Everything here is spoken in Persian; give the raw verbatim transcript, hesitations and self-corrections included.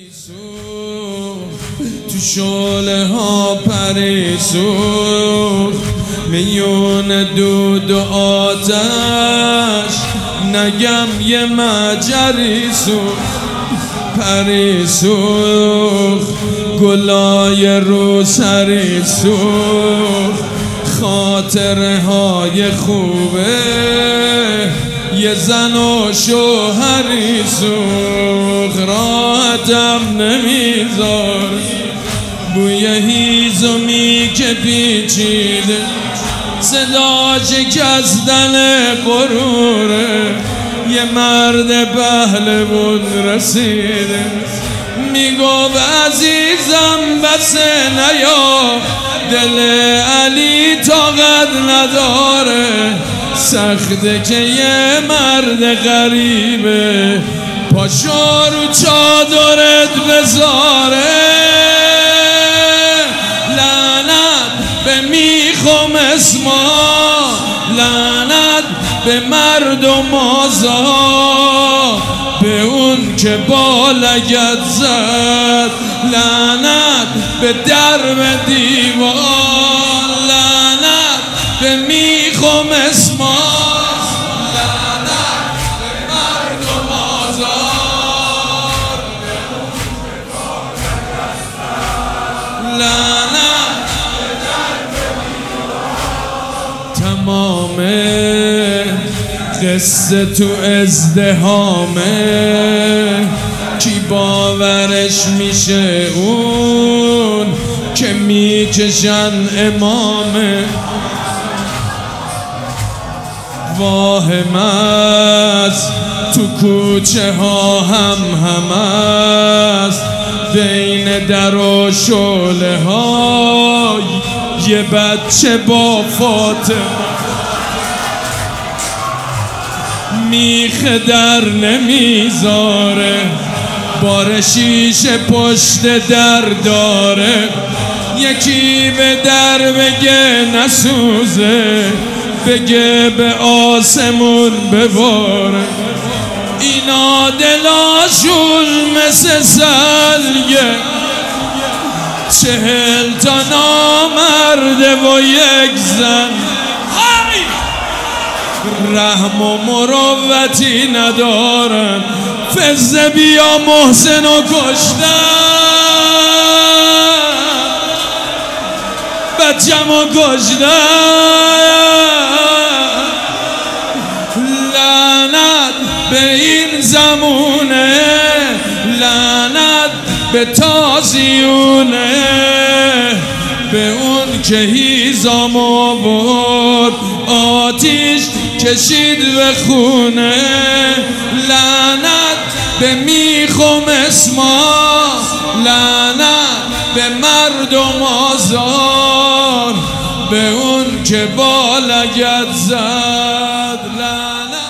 تو شعله ها پریسوخ میون دود و آتش نگم یه مجری سوخ پریسوخ گلای رو سری سوخ خاطره های خوبه یه زن و شوهری سوخ راحتم نمیذار بوی هیزمی که پیچیده صدا شکستن غروره یه مرد پهلوون رسیده میگو عزیزم بس نیا دل علی طاقت نداره سخته که یه مرد غریبه پاشو رو چادرت بذاره لعنت به میخوام اسما لعنت به مردم آزاد به اون که با لگد زد لعنت به درب دیوار لعنت به میخوام اسما لعنت به مردم آزاد لعنت به درب دیوار تمام قصه تو ازدهامه کی باورش میشه اون که میکشن امامه واهم است تو کوچه ها هم هم است بین در و شعله ها یه بچه با فاطمه میخ در نمیذاره بار شیشه پشت در داره یکی به در بگه نسوزه بگه به آسمون بباره اینا دلاشون مثل سلگه چهل تا نامرده و یک زن رحم و مروتی ندارن فزه بیا محسن و کشتن بچم و کشتن لعنت به این زمونه لعنت به تازیونه به اون که هیزم آورد آتیش کشید به خونه لعنت به میخوام اسما لعنت به مردم آزار به اون که با لگد زد لعنت